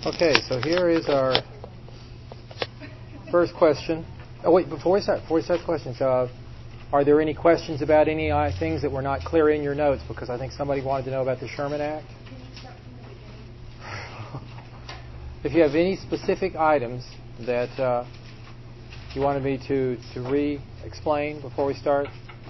Okay, so here is our first question. Oh, wait, before we start questions, are there any questions about any things that were not clear in your notes? Because I think somebody wanted to know about the Sherman Act. If you have any specific items that you wanted me to re-explain before we start.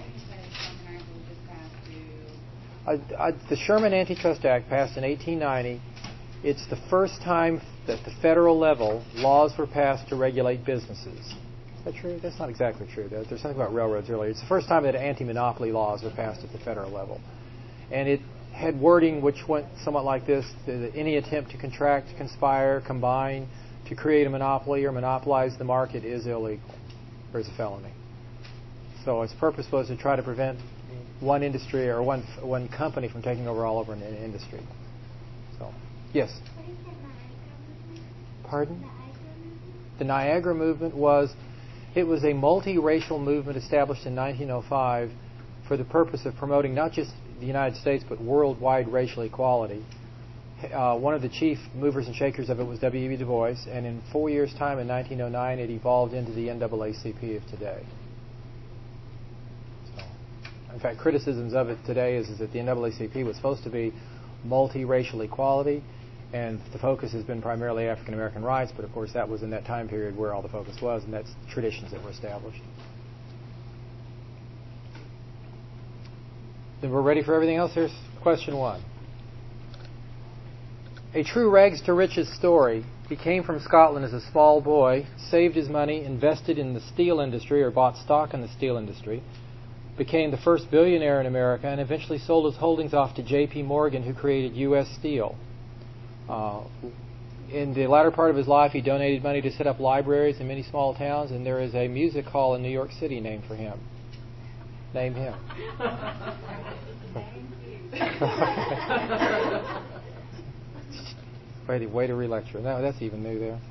The Sherman Antitrust Act passed in 1890. It's the first time that the federal level laws were passed to regulate businesses. Is that true? That's not exactly true. There's something about railroads earlier. It's the first time that anti-monopoly laws were passed at the federal level. And it had wording which went somewhat like this: any attempt to contract, conspire, combine to create a monopoly or monopolize the market is illegal or is a felony. So its purpose was to try to prevent one industry or one company from taking over all over an industry. So, yes? What is the Niagara movement? Pardon? The Niagara movement was a multiracial movement established in 1905 for the purpose of promoting not just the United States but worldwide racial equality. One of the chief movers and shakers of it was W.E.B. Du Bois, and in 4 years' time, in 1909, it evolved into the NAACP of today. So, in fact, criticisms of it today is that the NAACP was supposed to be multiracial equality, and the focus has been primarily African American rights, but of course that was in that time period where all the focus was, and that's traditions that were established. Then we're ready for everything else. Here's question 1. A true rags to riches story. He came from Scotland as a small boy, saved his money, invested in the steel industry or bought stock in the steel industry, became the first billionaire in America, and eventually sold his holdings off to J.P. Morgan, who created U.S. Steel. In the latter part of his life, he donated money to set up libraries in many small towns, and there is a music hall in New York City named for him. Name him. Way to re-lecture. No, that's even new there.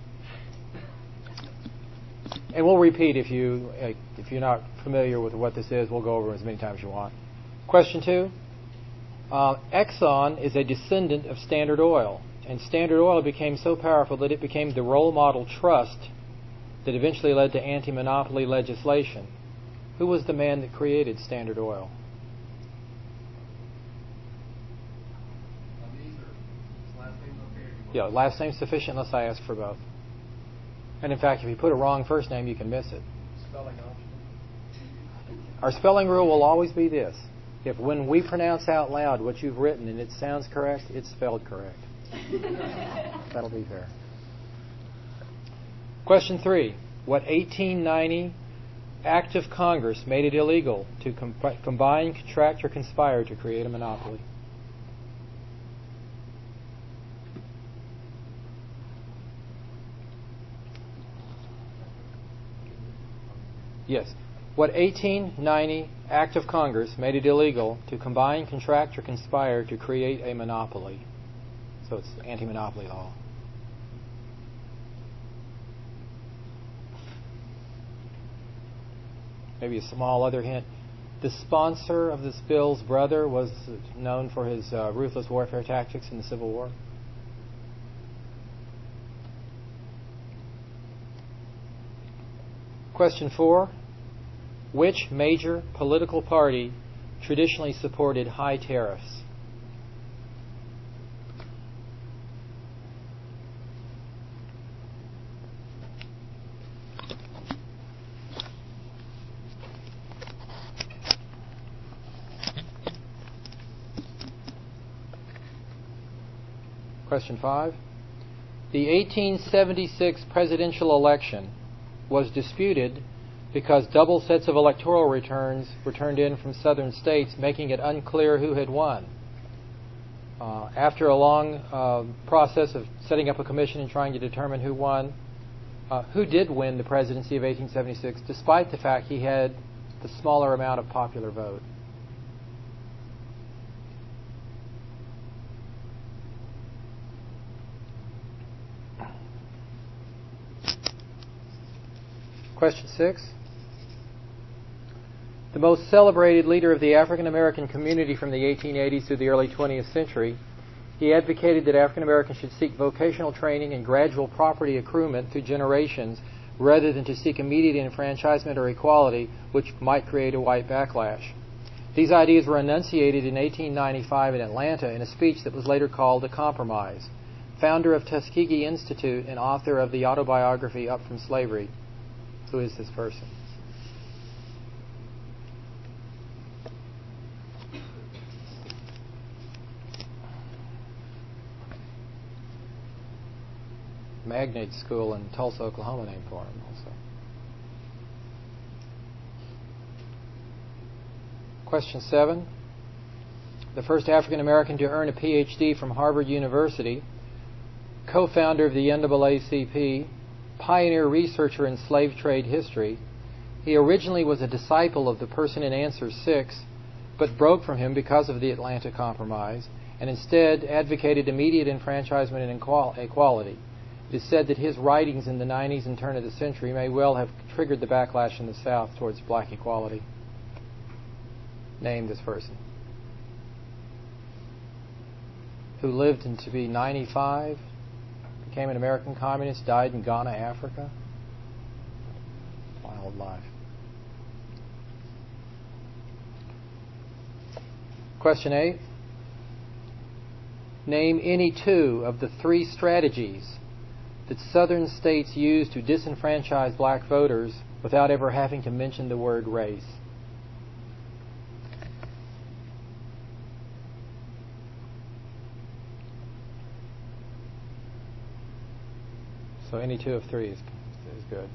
And we'll repeat if you're not familiar with what this is. We'll go over it as many times as you want. Question 2. Exxon is a descendant of Standard Oil, and Standard Oil became so powerful that it became the role model trust that eventually led to anti-monopoly legislation. Who was the man that created Standard Oil? Yeah, last name sufficient unless I ask for both. And in fact, if you put a wrong first name, you can miss it. Spelling option. Our spelling rule will always be this. If when we pronounce out loud what you've written and it sounds correct, it's spelled correct. That'll be fair. Question 3. What 1890 Act of Congress made it illegal to combine, contract, or conspire to create a monopoly? Yes. What 1890 Act of Congress made it illegal to combine, contract, or conspire to create a monopoly? So it's anti-monopoly law. Maybe a small other hint. The sponsor of this bill's brother was known for his ruthless warfare tactics in the Civil War. Question 4. Which major political party traditionally supported high tariffs? Question 5. The 1876 presidential election was disputed because double sets of electoral returns were turned in from southern states, making it unclear who had won. After a long process of setting up a commission and trying to determine who won, who did win the presidency of 1876, despite the fact he had the smaller amount of popular vote? Question 6. The most celebrated leader of the African American community from the 1880s to the early 20th century He advocated that African Americans should seek vocational training and gradual property accruement through generations rather than to seek immediate enfranchisement or equality, which might create a white backlash. These ideas were enunciated in 1895 in Atlanta in a speech that was later called the Compromise. Founder of Tuskegee Institute and author of the autobiography Up from Slavery. Who is this person? Magnate School in Tulsa, Oklahoma, named for him also. Question 7. The first African American to earn a PhD from Harvard University, co-founder of the NAACP, pioneer researcher in slave trade history. He originally was a disciple of the person in Answer 6, but broke from him because of the Atlanta Compromise, and instead advocated immediate enfranchisement and equality. It is said that his writings in the 90s and turn of the century may well have triggered the backlash in the South towards black equality. Name this person. Who lived to be 95, became an American communist, died in Ghana, Africa. Wild life. Question 8. Name any two of the three strategies that Southern states used to disenfranchise black voters without ever having to mention the word race. So any two of three is good.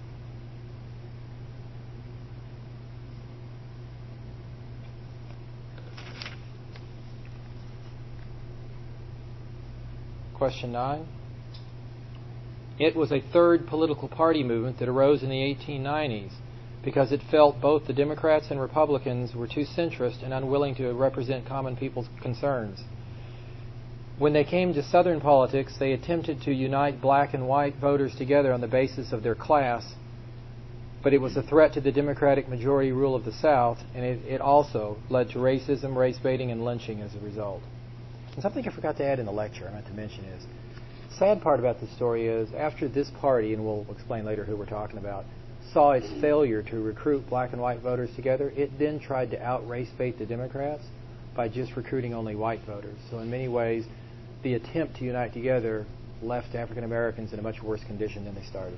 Question 9. It was a third political party movement that arose in the 1890s because it felt both the Democrats and Republicans were too centrist and unwilling to represent common people's concerns. When they came to Southern politics, they attempted to unite black and white voters together on the basis of their class, but it was a threat to the Democratic majority rule of the South, and it also led to racism, race baiting, and lynching as a result. And something I forgot to add in the lecture, I meant to mention is, the sad part about the story is, after this party, and we'll explain later who we're talking about, saw its failure to recruit black and white voters together, it then tried to out-race bait the Democrats by just recruiting only white voters. So in many ways, the attempt to unite together left African Americans in a much worse condition than they started.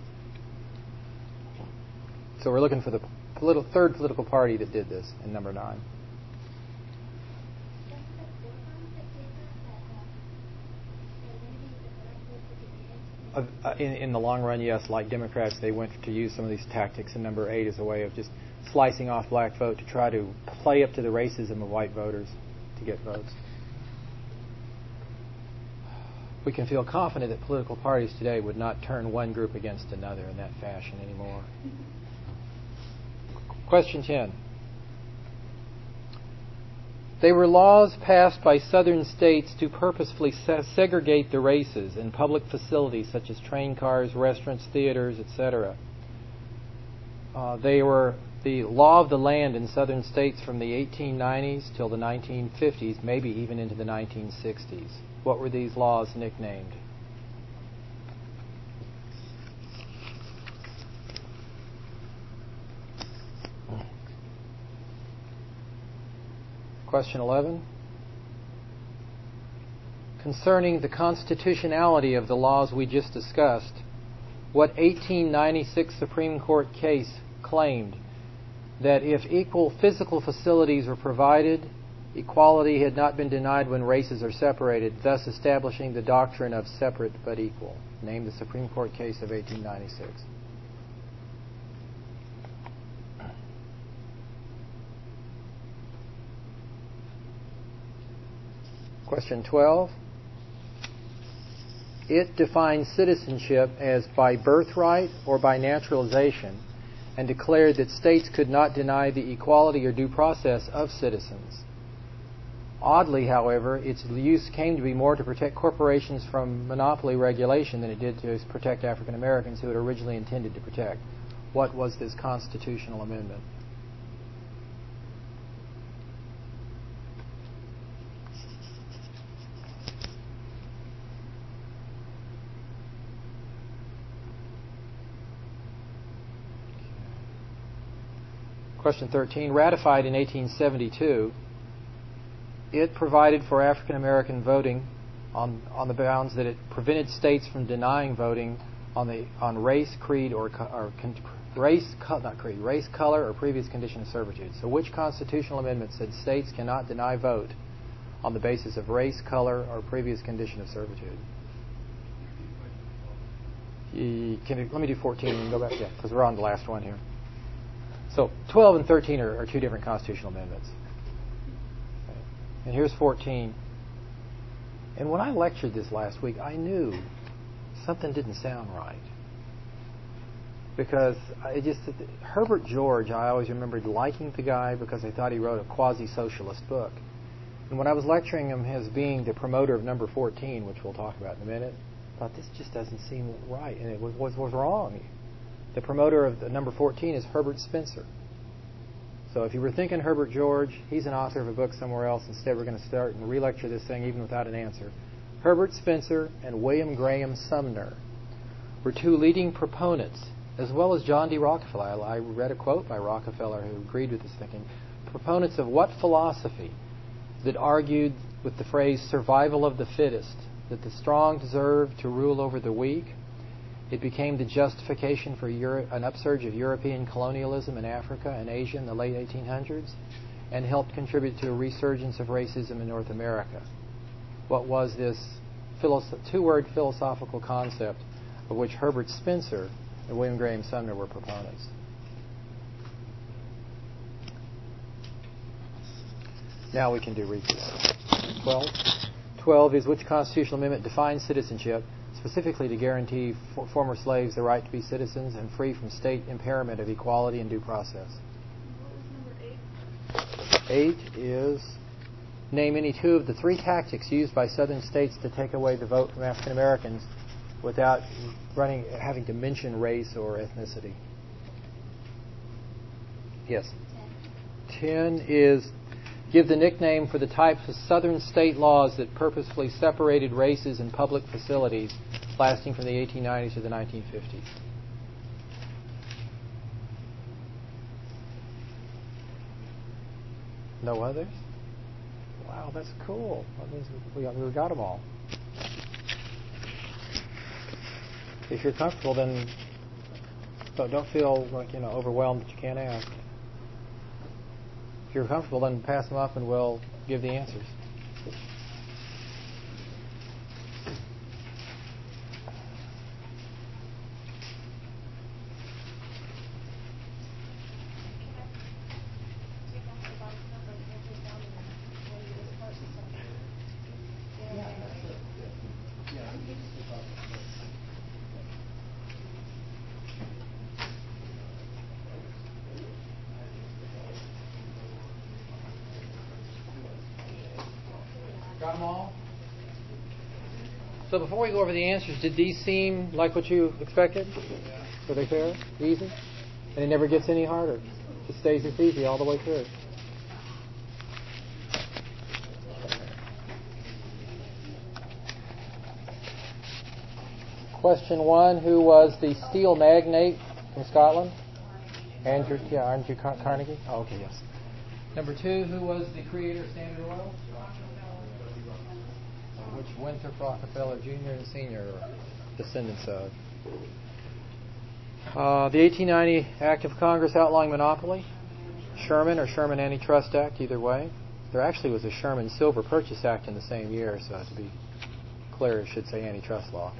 So we're looking for the third political party that did this in number 9. In the long run, yes, like Democrats, they went to use some of these tactics in number 8 as a way of just slicing off black vote to try to play up to the racism of white voters to get votes. We can feel confident that political parties today would not turn one group against another in that fashion anymore. Question 10. They were laws passed by Southern states to purposefully segregate the races in public facilities such as train cars, restaurants, theaters, etc. They were the law of the land in Southern states from the 1890s till the 1950s, maybe even into the 1960s. What were these laws nicknamed? Question 11. Concerning the constitutionality of the laws we just discussed, what 1896 Supreme Court case claimed that if equal physical facilities were provided, equality had not been denied when races are separated, thus establishing the doctrine of separate but equal? Name the Supreme Court case of 1896. Question 12. It defines citizenship as by birthright or by naturalization and declared that states could not deny the equality or due process of citizens. Oddly, however, its use came to be more to protect corporations from monopoly regulation than it did to protect African Americans who it originally intended to protect. What was this constitutional amendment? Question 13. Ratified in 1872, it provided for African American voting on the grounds that it prevented states from denying voting on race, creed, race, color, or previous condition of servitude. So, which constitutional amendment said states cannot deny vote on the basis of race, color, or previous condition of servitude? Let me do 14 and go back, because we're on the last one here. So 12 and 13 are two different constitutional amendments. Okay. And here's 14. And when I lectured this last week, I knew something didn't sound right. Because Herbert George, I always remembered liking the guy because I thought he wrote a quasi-socialist book. And when I was lecturing him as being the promoter of number 14, which we'll talk about in a minute, I thought this just doesn't seem right. And it was wrong. The promoter of the number 14 is Herbert Spencer. So if you were thinking Herbert George, he's an author of a book somewhere else. Instead, we're going to start and re-lecture this thing even without an answer. Herbert Spencer and William Graham Sumner were two leading proponents, as well as John D. Rockefeller. I read a quote by Rockefeller who agreed with this thinking. Proponents of what philosophy that argued with the phrase survival of the fittest, that the strong deserve to rule over the weak. It became the justification for an upsurge of European colonialism in Africa and Asia in the late 1800s, and helped contribute to a resurgence of racism in North America. What was this two-word philosophical concept of which Herbert Spencer and William Graham Sumner were proponents? Now we can do repeats. 12. 12 is which constitutional amendment defines citizenship, specifically to guarantee former slaves the right to be citizens and free from state impairment of equality and due process. What was number 8? 8 is name any two of the three tactics used by Southern states to take away the vote from African Americans without having to mention race or ethnicity. Yes. 10 is give the nickname for the types of Southern state laws that purposefully separated races in public facilities lasting from the 1890s to the 1950s. No others? Wow, that's cool. That means we got them all. If you're comfortable, then don't feel like overwhelmed that you can't ask. If you're comfortable, then pass them up and we'll give the answers. Got them all? So before we go over the answers, did these seem like what you expected? Were they fair? Easy? And it never gets any harder. It stays this easy all the way through. Question 1, who was the steel magnate from Scotland? Andrew Carnegie? Oh, okay, yes. Number 2, who was the creator of Standard Oil? Which Winthrop Rockefeller Jr. and Sr. are descendants of. The 1890 Act of Congress outlawing monopoly, Sherman or Sherman Antitrust Act, either way. There actually was a Sherman Silver Purchase Act in the same year, so to be clear, it should say antitrust law.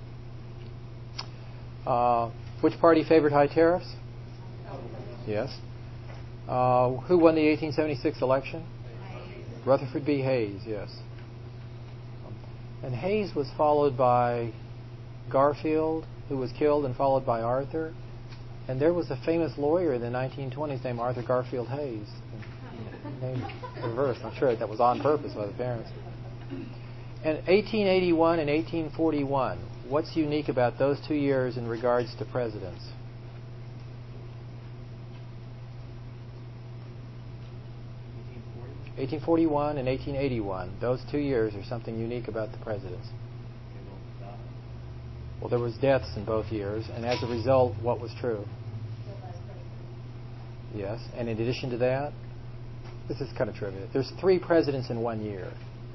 Which party favored high tariffs? Yes. Who won the 1876 election? Rutherford B. Hayes, yes. And Hayes was followed by Garfield, who was killed, and followed by Arthur. And there was a famous lawyer in the 1920s named Arthur Garfield Hayes. Named reversed. I'm sure that was on purpose by the parents. And 1881 and 1841, what's unique about those 2 years in regards to presidents? (1841) and 1881. Those 2 years are something unique about the presidents. Well, there was deaths in both years, and as a result, what was true? Yes. And in addition to that, this is kind of trivia. There's 3 presidents in 1 year.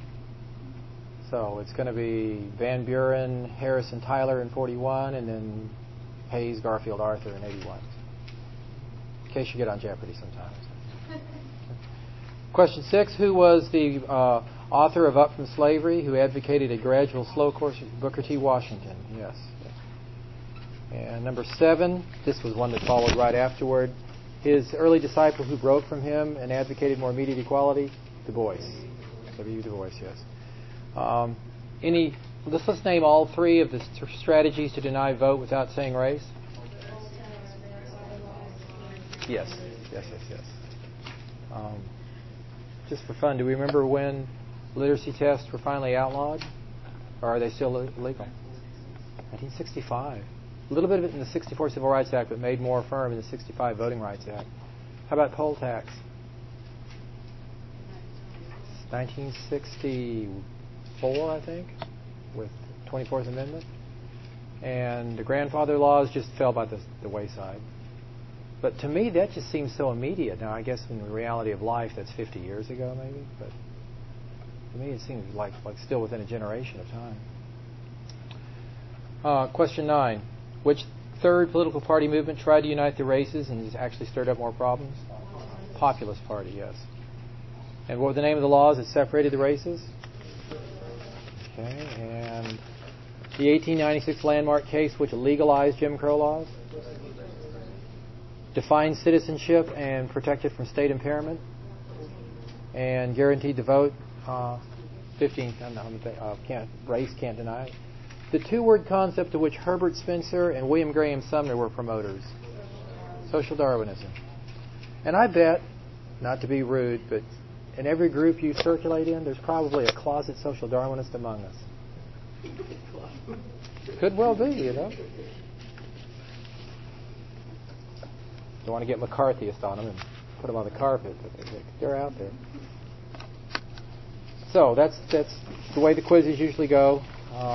So it's going to be Van Buren, Harrison, Tyler in 41, and then Hayes, Garfield, Arthur in 81. In case you get on Jeopardy sometimes. Question 6. Who was the author of Up from Slavery, who advocated a gradual, slow course? Booker T. Washington. Yes. And number 7. This was one that followed right afterward. His early disciple who broke from him and advocated more immediate equality? Du Bois. W. Du Bois, yes. Let's name all 3 of the strategies to deny vote without saying race. Yes. Just for fun, do we remember when literacy tests were finally outlawed? Or are they still illegal? 1965. A little bit of it in the 64 Civil Rights Act, but made more firm in the 65 Voting Rights Act. How about poll tax? 1964, I think, with 24th Amendment. And the grandfather laws just fell by the wayside. But to me, that just seems so immediate. Now, I guess in the reality of life, that's 50 years ago, maybe. But to me, it seems like still within a generation of time. Question 9. Which third political party movement tried to unite the races and has actually stirred up more problems? Populist Party, yes. And what were the name of the laws that separated the races? Okay, and the 1896 landmark case which legalized Jim Crow laws? Defined citizenship and protected from state impairment? And guaranteed the vote? 15, race can't deny it. The 2-word concept of which Herbert Spencer and William Graham Sumner were promoters? Social Darwinism. And I bet, not to be rude, but in every group you circulate in, there's probably a closet social Darwinist among us. Could well be, you know. Don't want to get McCarthyist on them and put them on the carpet, but they're out there. So that's the way the quizzes usually go.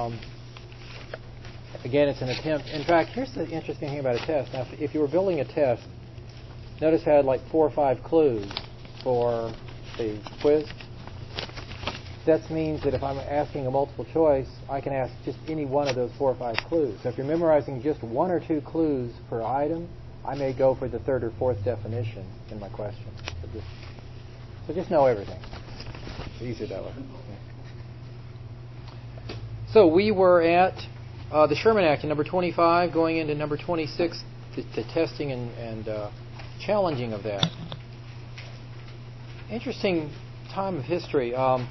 Again, it's an attempt. In fact, here's the interesting thing about a test. Now, if you were building a test, notice I had like 4 or 5 clues for the quiz. That means that if I'm asking a multiple choice, I can ask just any one of those 4 or 5 clues. So if you're memorizing just 1 or 2 clues per item, I may go for the 3rd or 4th definition in my question. So just know everything. It's easier that way. So we were at the Sherman Act in number 25, going into number 26, the testing and challenging of that. Interesting time of history.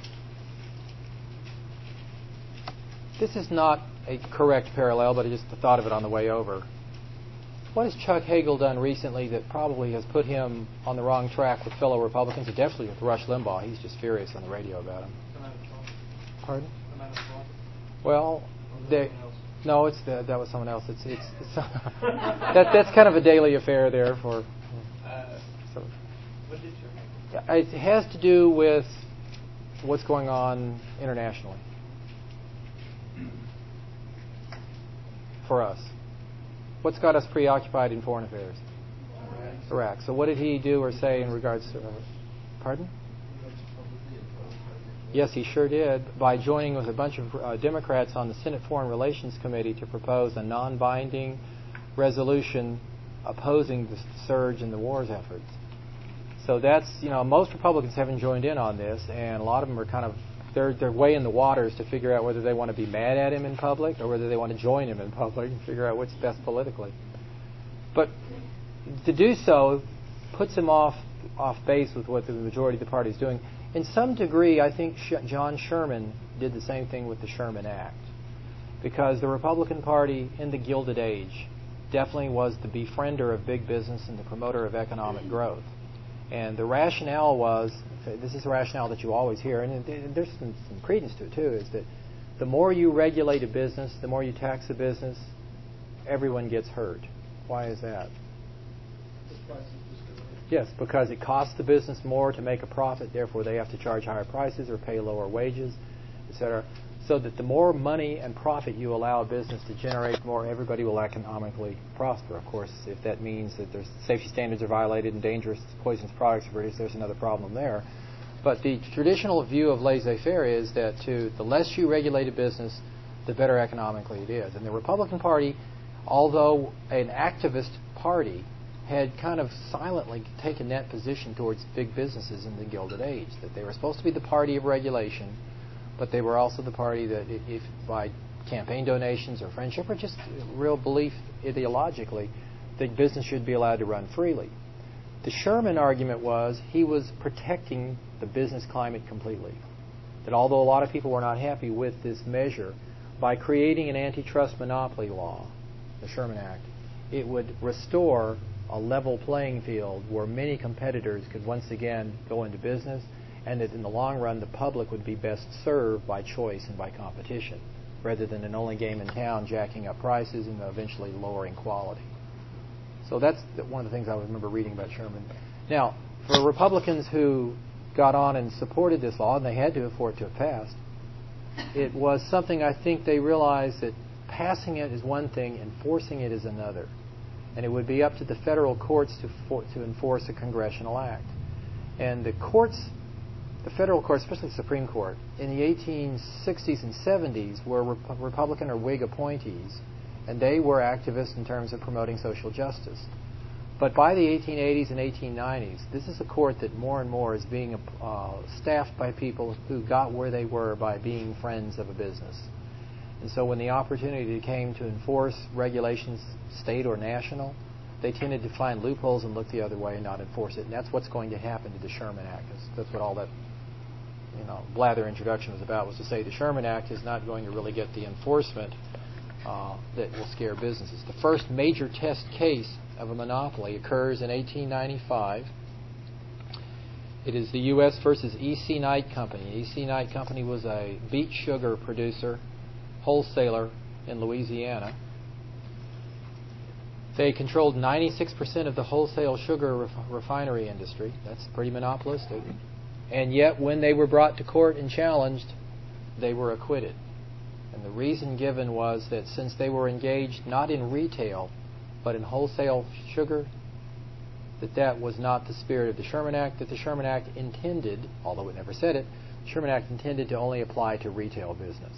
This is not a correct parallel, but I just thought of it on the way over. What has Chuck Hagel done recently that probably has put him on the wrong track with fellow Republicans, and definitely with Rush Limbaugh? He's just furious on the radio about him. Pardon? Well, no, that was someone else. It's that's kind of a daily affair there for. It has to do with what's going on internationally for us. What's got us preoccupied in foreign affairs? Iraq. So what did he do or say in regards to... Pardon? Yes, he sure did, by joining with a bunch of Democrats on the Senate Foreign Relations Committee to propose a non-binding resolution opposing the surge in the war's efforts. So that's, most Republicans haven't joined in on this, and a lot of them are kind of, they're weighing the waters to figure out whether they want to be mad at him in public or whether they want to join him in public and figure out what's best politically. But to do so puts him off base with what the majority of the party is doing. In some degree, I think John Sherman did the same thing with the Sherman Act, because the Republican Party in the Gilded Age definitely was the befriender of big business and the promoter of economic growth. And the rationale was, this is a rationale that you always hear, and there's some credence to it too, is that the more you regulate a business, the more you tax a business, everyone gets hurt. Why is that? Yes, because it costs the business more to make a profit, therefore they have to charge higher prices or pay lower wages, etc. so that the more money and profit you allow a business to generate, more everybody will economically prosper. Of course, if that means that there's safety standards are violated and dangerous poisonous products are produced, there's another problem there. But the traditional view of laissez-faire is that the less you regulate a business, the better economically it is. And the Republican Party, although an activist party, had kind of silently taken that position towards big businesses in the Gilded Age, that they were supposed to be the party of regulation, but they were also the party that, if by campaign donations or friendship or just real belief ideologically, that business should be allowed to run freely. The Sherman argument was he was protecting the business climate completely. That although a lot of people were not happy with this measure, by creating an antitrust monopoly law, the Sherman Act, it would restore a level playing field where many competitors could once again go into business, and that in the long run the public would be best served by choice and by competition, rather than an only game in town jacking up prices and eventually lowering quality. So that's one of the things I remember reading about Sherman. Now, for Republicans who got on and supported this law, and they had to for it to have passed, it was something I think they realized that passing it is one thing, enforcing it is another. And it would be up to the federal courts to enforce a congressional act. And the courts, the federal courts, especially the Supreme Court, in the 1860s and 70s were Republican or Whig appointees, and they were activists in terms of promoting social justice. But by the 1880s and 1890s, this is a court that more and more is being staffed by people who got where they were by being friends of a business. And so when the opportunity came to enforce regulations, state or national, they tended to find loopholes and look the other way and not enforce it. And that's what's going to happen to the Sherman Act. That's what all that blather introduction was about, was to say the Sherman Act is not going to really get the enforcement that will scare businesses. The first major test case of a monopoly occurs in 1895. It is the U.S. versus E.C. Knight Company. E.C. Knight Company was a beet sugar producer, wholesaler in Louisiana. They controlled 96% of the wholesale sugar refinery industry. That's pretty monopolistic. And yet, when they were brought to court and challenged, they were acquitted. And the reason given was that since they were engaged not in retail, but in wholesale sugar, that was not the spirit of the Sherman Act, that the Sherman Act intended, although it never said it, the Sherman Act intended to only apply to retail business.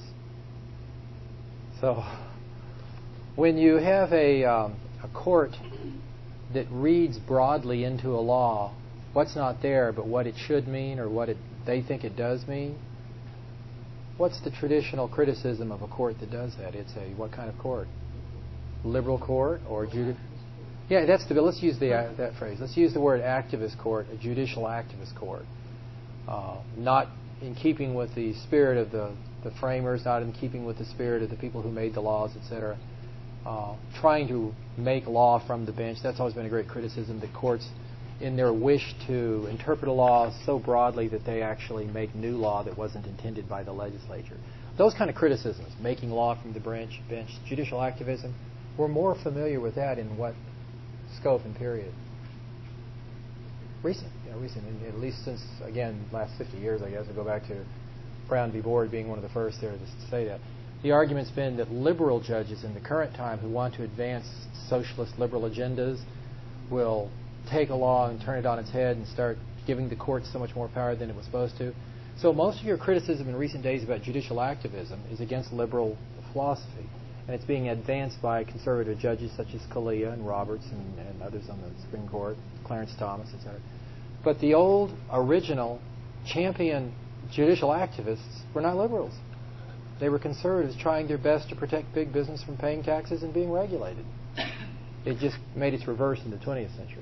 So, when you have a court that reads broadly into a law what's not there but what it should mean or what they think it does mean, what's the traditional criticism of a court that does that? It's what kind of court? Liberal court or judicial? Yeah, let's use that phrase. Let's use the word activist court, a judicial activist court. Not in keeping with the spirit of the framers, not in keeping with the spirit of the people who made the laws, etc. Trying to make law from the bench. That's always been a great criticism, that courts, in their wish to interpret a law so broadly that they actually make new law that wasn't intended by the legislature. Those kind of criticisms, making law from the bench, judicial activism, we're more familiar with that in what scope and period? Recent, at least since, again, last 50 years, I guess. I go back to Brown v. Board being one of the first there to say that. The argument's been that liberal judges in the current time who want to advance socialist liberal agendas will take a law and turn it on its head and start giving the courts so much more power than it was supposed to. So most of your criticism in recent days about judicial activism is against liberal philosophy. And it's being advanced by conservative judges such as Scalia and Roberts and others on the Supreme Court, Clarence Thomas, etc. But the old, original, champion judicial activists were not liberals. They were conservatives trying their best to protect big business from paying taxes and being regulated. It just made its reverse in the 20th century.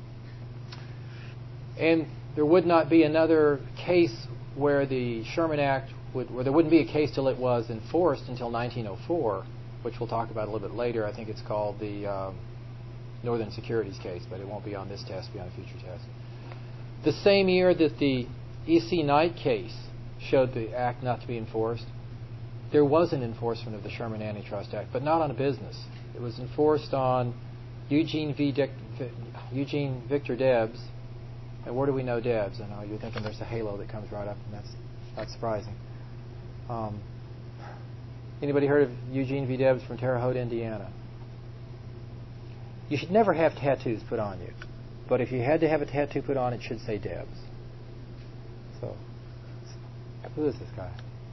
And there would not be another case where the Sherman Act where there wouldn't be a case till it was enforced until 1904, which we'll talk about a little bit later. I think it's called the Northern Securities case, but it won't be on this test, it'll be on a future test. The same year that the E.C. Knight case showed the act not to be enforced, there was an enforcement of the Sherman Antitrust Act, but not on a business. It was enforced on Eugene Victor Debs. And where do we know Debs? I know you're thinking there's a halo that comes right up, and that's not surprising. Anybody heard of Eugene V. Debs from Terre Haute, Indiana? You should never have tattoos put on you. But if you had to have a tattoo put on, it should say Debs. So, who is this guy?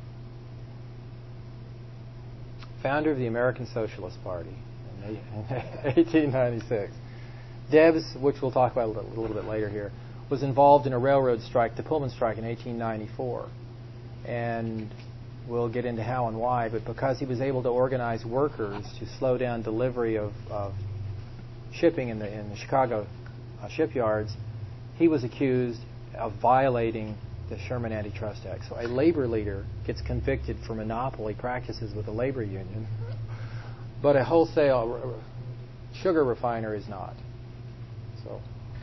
Founder of the American Socialist Party in 1896. Debs, which we'll talk about a little bit later here, was involved in a railroad strike, the Pullman strike in 1894. And we'll get into how and why, but because he was able to organize workers to slow down delivery of shipping in the Chicago shipyards, he was accused of violating the Sherman Antitrust Act. So a labor leader gets convicted for monopoly practices with a labor union, but a wholesale sugar refiner is not. So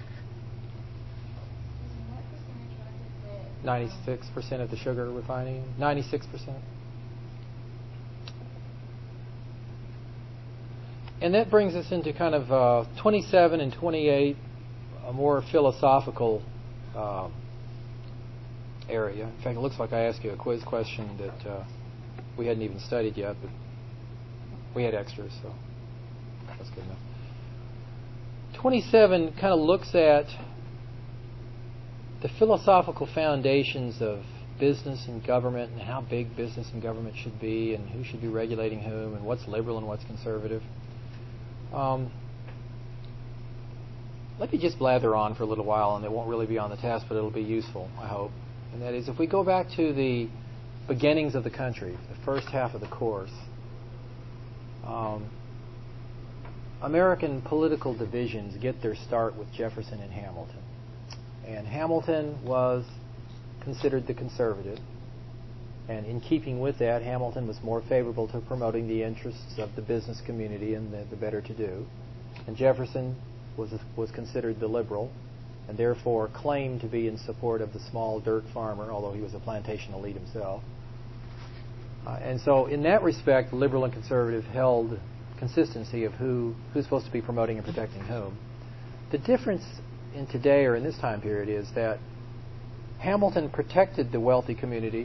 96% of the sugar refining, 96%. And that brings us into kind of 27 and 28, a more philosophical area. In fact, it looks like I asked you a quiz question that we hadn't even studied yet, but we had extras, so that's good enough. 27 kind of looks at the philosophical foundations of business and government and how big business and government should be and who should be regulating whom and what's liberal and what's conservative. Let me just blather on for a little while, and it won't really be on the test, but it'll be useful, I hope. And that is, if we go back to the beginnings of the country, the first half of the course, American political divisions get their start with Jefferson and Hamilton. And Hamilton was considered the conservative. And in keeping with that, Hamilton was more favorable to promoting the interests of the business community and the better-to-do. And Jefferson was considered the liberal, and therefore claimed to be in support of the small dirt farmer, although he was a plantation elite himself. And so in that respect, liberal and conservative held consistency of who's supposed to be promoting and protecting whom. The difference in today or in this time period is that Hamilton protected the wealthy community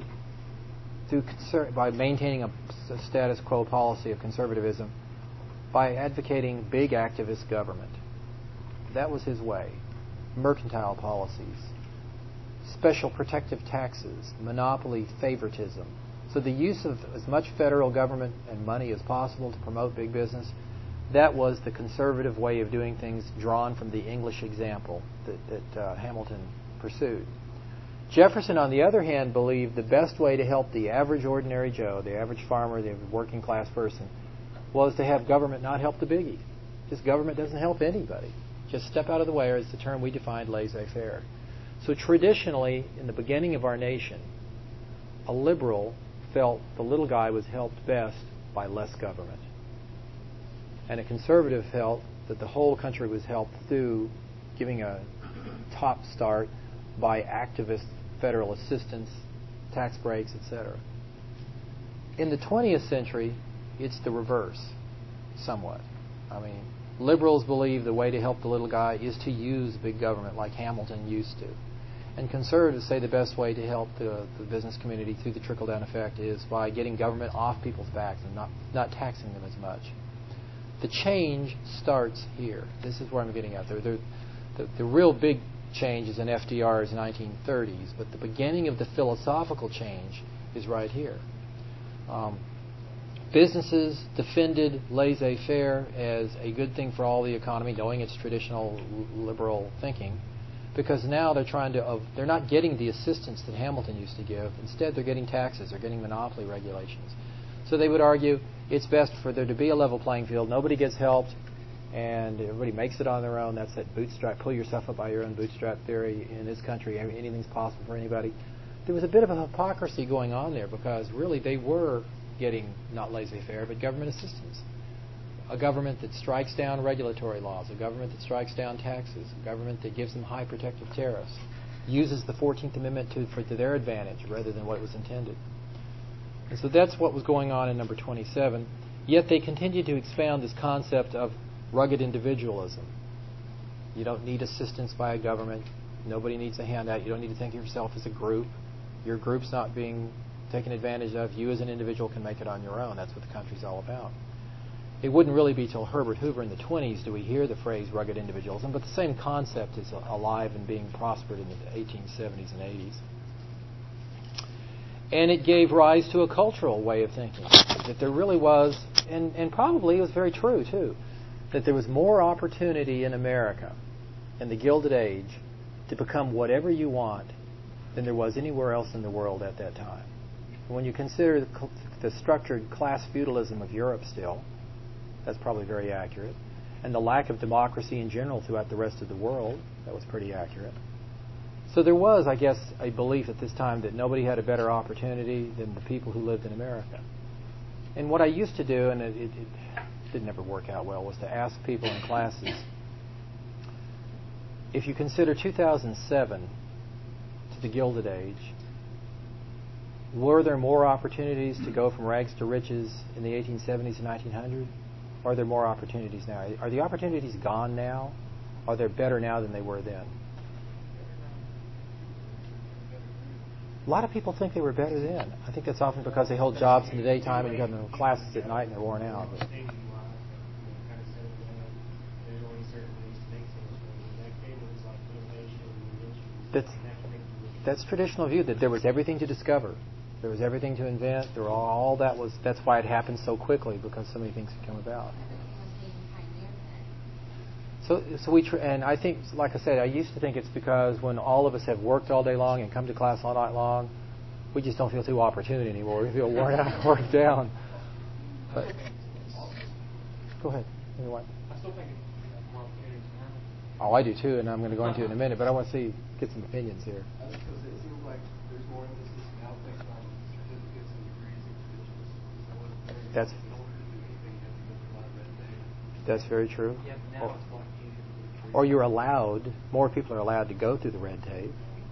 by maintaining a status quo policy of conservatism by advocating big activist government. That was his way. Mercantile policies, special protective taxes, monopoly favoritism. So the use of as much federal government and money as possible to promote big business, that was the conservative way of doing things drawn from the English example that Hamilton pursued. Jefferson, on the other hand, believed the best way to help the average ordinary Joe, the average farmer, the working class person, was to have government not help the biggie. Just government doesn't help anybody. Just step out of the way, or it's the term we defined, laissez-faire. So traditionally, in the beginning of our nation, a liberal felt the little guy was helped best by less government. And a conservative felt that the whole country was helped through giving a top start by activist federal assistance, tax breaks, etc. In the 20th century, it's the reverse, somewhat. I mean, liberals believe the way to help the little guy is to use big government like Hamilton used to. And conservatives say the best way to help the business community through the trickle-down effect is by getting government off people's backs and not taxing them as much. The change starts here. This is where I'm getting at. The real big change is in FDR's 1930s, but the beginning of the philosophical change is right here. Businesses defended laissez-faire as a good thing for all the economy, knowing its traditional liberal thinking, because now they're not getting the assistance that Hamilton used to give. Instead, they're getting taxes, they're getting monopoly regulations. So they would argue it's best for there to be a level playing field. Nobody gets helped, and everybody makes it on their own. That's that bootstrap, pull yourself up by your own bootstrap theory. In this country, anything's possible for anybody. There was a bit of a hypocrisy going on there, because really they were getting not laissez-faire, but government assistance. A government that strikes down regulatory laws, a government that strikes down taxes, a government that gives them high protective tariffs, uses the 14th Amendment to their advantage rather than what was intended. And so that's what was going on in number 27. Yet they continued to expound this concept of rugged individualism. You don't need assistance by a government. Nobody needs a handout. You don't need to think of yourself as a group. Your group's not being taken advantage of. You as an individual can make it on your own. That's what the country's all about. It wouldn't really be till Herbert Hoover in the 20s do we hear the phrase rugged individualism, but the same concept is alive and being prospered in the 1870s and 80s. And it gave rise to a cultural way of thinking, that there really was, and probably it was very true too, that there was more opportunity in America in the Gilded Age to become whatever you want than there was anywhere else in the world at that time. When you consider the structured class feudalism of Europe still, that's probably very accurate. And the lack of democracy in general throughout the rest of the world, that was pretty accurate. So there was, I guess, a belief at this time that nobody had a better opportunity than the people who lived in America. And what I used to do, and it didn't ever work out well, was to ask people in classes, if you consider 2007 to the Gilded Age, were there more opportunities to go from rags to riches in the 1870s and 1900? Or are there more opportunities now? Are the opportunities gone now? Are they better now than they were then? A lot of people think they were better then. I think that's often because they hold jobs in the daytime and go to classes at night and they're worn out. But that's traditional view, that there was everything to discover. There was everything to invent. There were all that was. That's why it happened so quickly, because so many things had come about. So and I think, like I said, I used to think it's because when all of us have worked all day long and come to class all night long, we just don't feel too opportune anymore. We feel worn out, worked down. But go ahead. Anyone? I still think it's more opportunities now. Oh, I do too, and I'm going to go into it in a minute. But I want to get some opinions here. I was going to say, it seems like there's more emphasis now placed on certificates and degrees and credentials. That's in order to do anything, you have to go through a lot of red tape. That's very true. Yeah, but now it's more easy. Or you're allowed, more people are allowed to go through the red tape.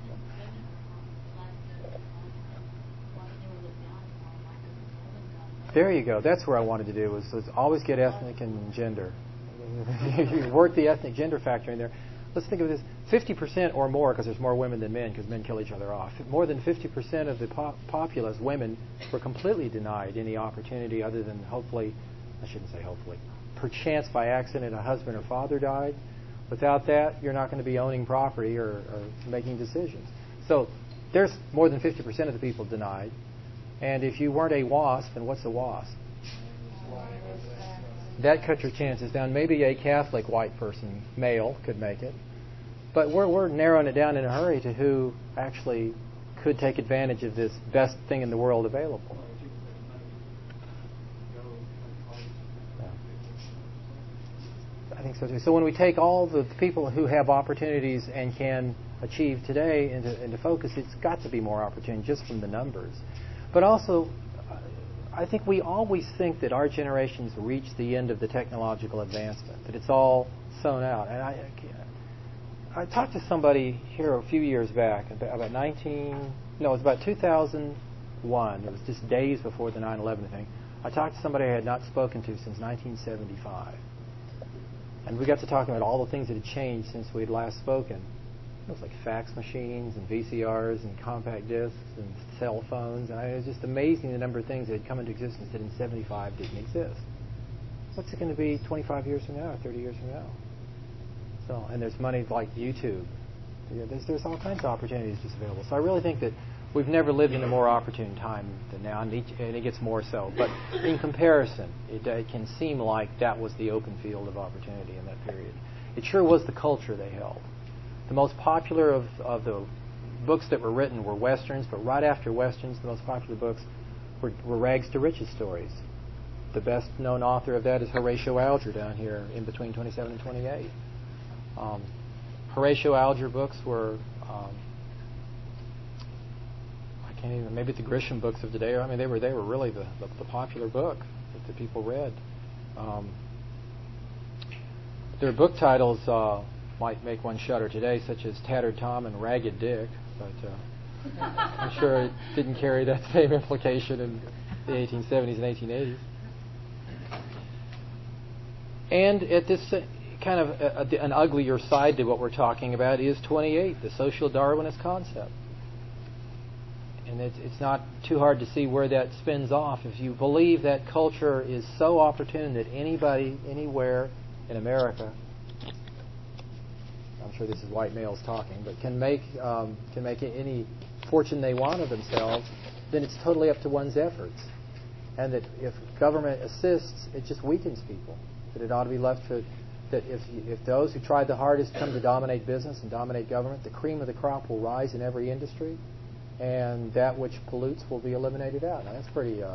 There you go. That's where I wanted to do, was always get ethnic and gender. You work the ethnic gender factor in there. Let's think of this. 50% or more, because there's more women than men, because men kill each other off. More than 50% of the populace, women, were completely denied any opportunity other than hopefully, I shouldn't say hopefully, perchance by accident a husband or father died. Without that, you're not going to be owning property or making decisions. So there's more than 50% of the people denied. And if you weren't a WASP, then what's a WASP? That cut your chances down. Maybe a Catholic white person, male, could make it. But we're narrowing it down in a hurry to who actually could take advantage of this best thing in the world available. I think so too. So when we take all the people who have opportunities and can achieve today into focus, it's got to be more opportunity just from the numbers. But also, I think we always think that our generation's reached the end of the technological advancement, that it's all sewn out. And I talked to somebody here a few years back, about 2001. It was just days before the 9/11 thing. I talked to somebody I had not spoken to since 1975. And we got to talking about all the things that had changed since we had last spoken. It was like fax machines and VCRs and compact discs and cell phones. And it was just amazing the number of things that had come into existence that in 75 didn't exist. What's it going to be 25 years from now or 30 years from now? So, and there's money like YouTube. There's all kinds of opportunities just available. So I really think that we've never lived in a more opportune time than now, and it gets more so. But in comparison, it can seem like that was the open field of opportunity in that period. It sure was the culture they held. The most popular of the books that were written were Westerns, but right after Westerns, the most popular books were rags to riches stories. The best known author of that is Horatio Alger down here in between 27 and 28. Horatio Alger books were... maybe the Grisham books of today. I mean, they were really the popular book that the people read. Their book titles might make one shudder today, such as Tattered Tom and Ragged Dick, but I'm sure it didn't carry that same implication in the 1870s and 1880s. And at this kind of an uglier side to what we're talking about is 28, the social Darwinist concept. And it's not too hard to see where that spins off. If you believe that culture is so opportune that anybody, anywhere in America, I'm sure this is white males talking, but can make any fortune they want of themselves, then it's totally up to one's efforts. And that if government assists, it just weakens people. That it ought to be left to that if those who tried the hardest come to dominate business and dominate government, the cream of the crop will rise in every industry, and that which pollutes will be eliminated out. Now that's pretty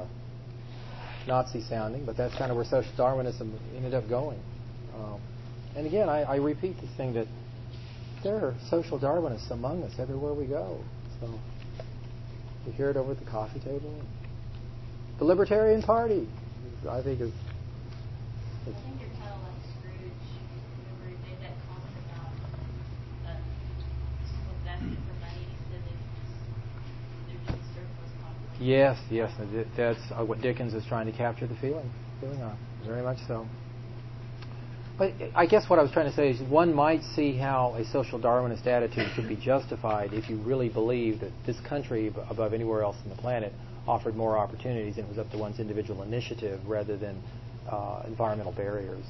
Nazi sounding, but that's kind of where social Darwinism ended up going. And again, I repeat this thing that there are social Darwinists among us everywhere we go. So you hear it over at the coffee table. The Libertarian Party, I think, is. I think you're kind of like Scrooge. Remember, he made that comment about people asking for money, and he said they're just surplus population. Yes, that's what Dickens is trying to capture the feeling on. Very much so. But I guess what I was trying to say is one might see how a social Darwinist attitude could be justified if you really believe that this country, above anywhere else on the planet, offered more opportunities and it was up to one's individual initiative rather than environmental barriers.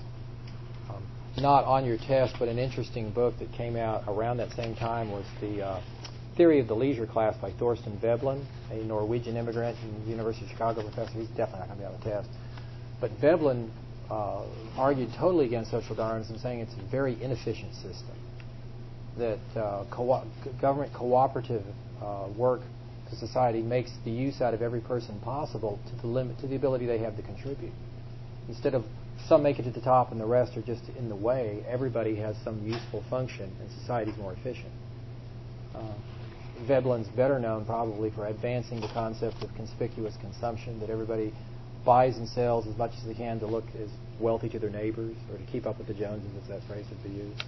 Not on your test, but an interesting book that came out around that same time was the Theory of the Leisure Class by Thorsten Veblen, a Norwegian immigrant and University of Chicago professor. He's definitely not going to be on the test. But Veblen argued totally against social Darwinism, saying it's a very inefficient system. That government cooperative work to society makes the use out of every person possible to the limit, to the ability they have to contribute. Instead of some make it to the top and the rest are just in the way, everybody has some useful function and society is more efficient. Veblen's better known probably for advancing the concept of conspicuous consumption, that everybody buys and sells as much as they can to look as wealthy to their neighbors or to keep up with the Joneses, if that phrase would be used.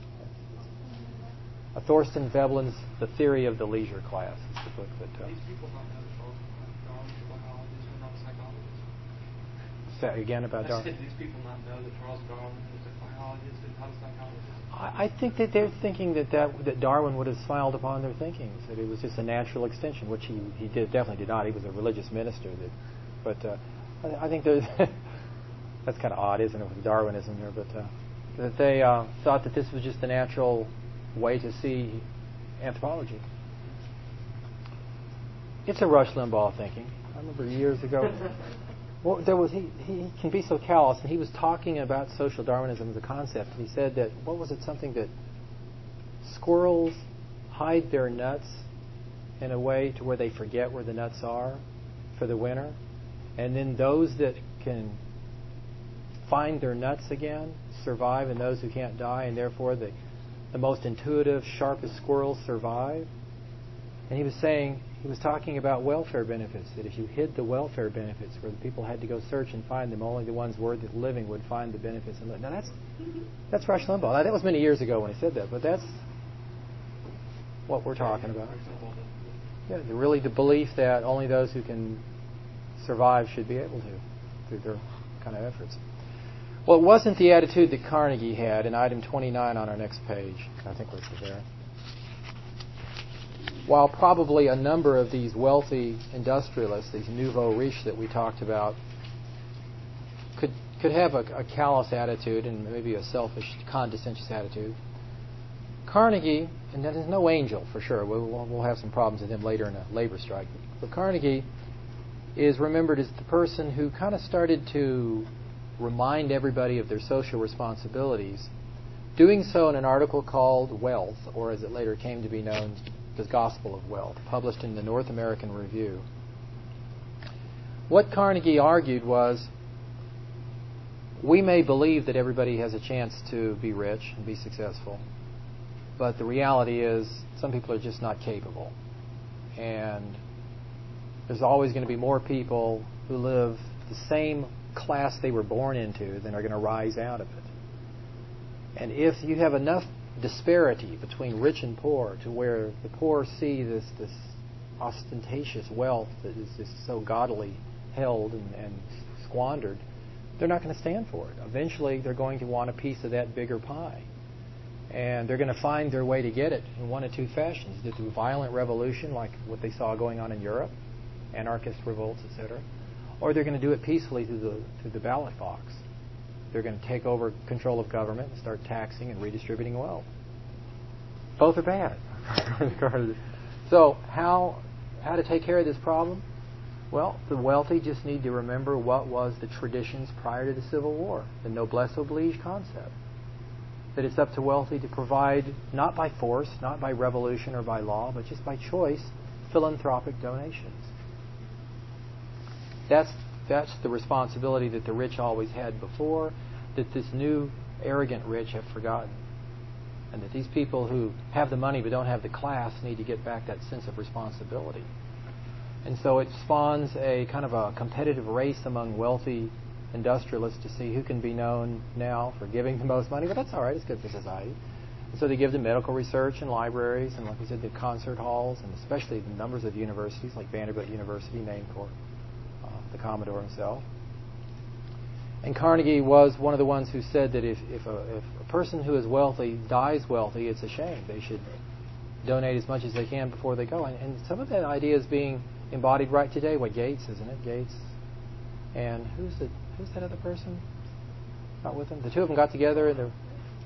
Thorsten Veblen's The Theory of the Leisure Class is the book that... These people don't know that Charles Darwin is a biologist and not a psychologist. Say again about I Darwin. said these people not know that Charles Darwin was a biologist and not a psychologist. I think that they're thinking that Darwin would have smiled upon their thinking, that it was just a natural extension, which he definitely did not. He was a religious minister. But I think that's kind of odd, isn't it, with Darwinism here? But that they thought that this was just a natural way to see anthropology. It's a Rush Limbaugh thinking. I remember years ago. Well, he can be so callous, and he was talking about social Darwinism as a concept. He said that, what was it, something that squirrels hide their nuts in a way to where they forget where the nuts are for the winter, and then those that can find their nuts again survive, and those who can't die, and therefore the most intuitive, sharpest squirrels survive. And he was talking about welfare benefits, that if you hid the welfare benefits where the people had to go search and find them, only the ones worthy of living would find the benefits. Now that's Rush Limbaugh. Now, that was many years ago when he said that, but that's what we're talking about. Yeah, really the belief that only those who can survive should be able to, through their kind of efforts. Well, it wasn't the attitude that Carnegie had in item 29 on our next page. I think we're there. While probably a number of these wealthy industrialists, these nouveau riches that we talked about, could have a callous attitude and maybe a selfish, condescensious attitude, Carnegie, and that is no angel for sure. We'll have some problems with him later in a labor strike. But Carnegie is remembered as the person who kind of started to remind everybody of their social responsibilities, doing so in an article called Wealth, or as it later came to be known, The Gospel of Wealth, published in the North American Review. What Carnegie argued was, we may believe that everybody has a chance to be rich and be successful, but the reality is some people are just not capable. And there's always going to be more people who live the same class they were born into than are going to rise out of it. And if you have enough disparity between rich and poor to where the poor see this ostentatious wealth that is just so gaudily held and squandered, they're not going to stand for it. Eventually, they're going to want a piece of that bigger pie. And they're going to find their way to get it in one of two fashions: either through violent revolution, like what they saw going on in Europe, anarchist revolts, etc., or they're going to do it peacefully through the ballot box. They're going to take over control of government and start taxing and redistributing wealth. Both are bad. So how to take care of this problem? Well, the wealthy just need to remember what was the traditions prior to the Civil War, the noblesse oblige concept. That it's up to wealthy to provide, not by force, not by revolution or by law, but just by choice, philanthropic donations. That's the responsibility that the rich always had before, that this new arrogant rich have forgotten. And that these people who have the money but don't have the class need to get back that sense of responsibility. And so it spawns a kind of a competitive race among wealthy industrialists to see who can be known now for giving the most money. But that's all right. It's good for society. And so they give to medical research and libraries and, like we said, the concert halls, and especially the numbers of universities, like Vanderbilt University, named for the Commodore himself. And Carnegie was one of the ones who said that if a person who is wealthy dies wealthy, it's a shame. They should donate as much as they can before they go. And some of that idea is being embodied right today. What, Gates, isn't it? Gates. And who's that other person? Not with them. The two of them got together and they're.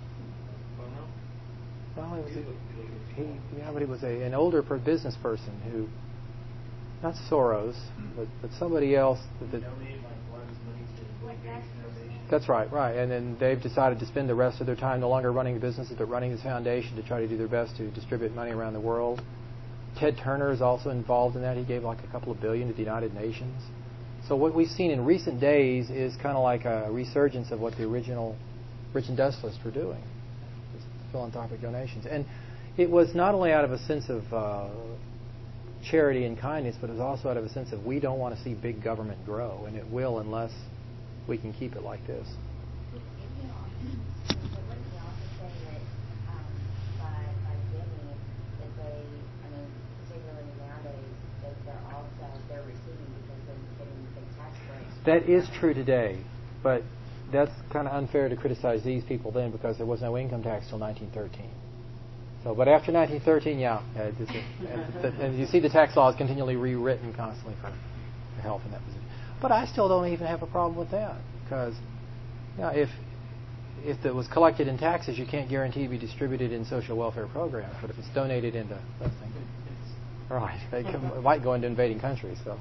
Well, but he was an older business person who, not Soros, but somebody else. That's right. And then they've decided to spend the rest of their time no longer running the businesses, but running this foundation to try to do their best to distribute money around the world. Ted Turner is also involved in that. He gave like a couple of billion to the United Nations. So what we've seen in recent days is kind of like a resurgence of what the original rich industrialists were doing, philanthropic donations. And it was not only out of a sense of charity and kindness, but it was also out of a sense of we don't want to see big government grow, and it will unless we can keep it like this. That is true today, but that's kind of unfair to criticize these people then because there was no income tax till 1913. So, but after 1913, and you see the tax law is continually rewritten constantly for help in that position. But I still don't even have a problem with that because, if it was collected in taxes, you can't guarantee it be distributed in social welfare programs. But if it's donated into, right, it might go into invading countries. So.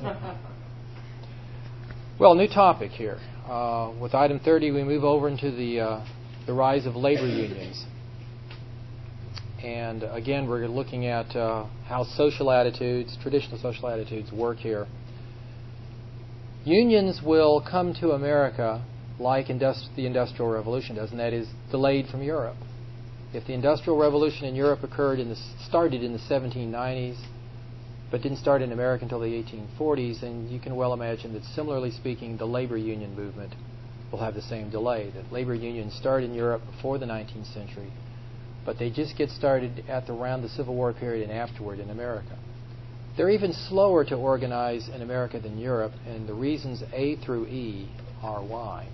Well, new topic here. With item 30, we move over into the rise of labor unions. And again, we're looking at how social attitudes, traditional social attitudes, work here. Unions will come to America like the Industrial Revolution does, and that is delayed from Europe. If the Industrial Revolution in Europe started in the 1790s, but didn't start in America until the 1840s, and you can well imagine that, similarly speaking, the labor union movement will have the same delay. That labor unions start in Europe before the 19th century, but they just get started at around the Civil War period and afterward in America. They're even slower to organize in America than Europe, and the reasons A through E are why.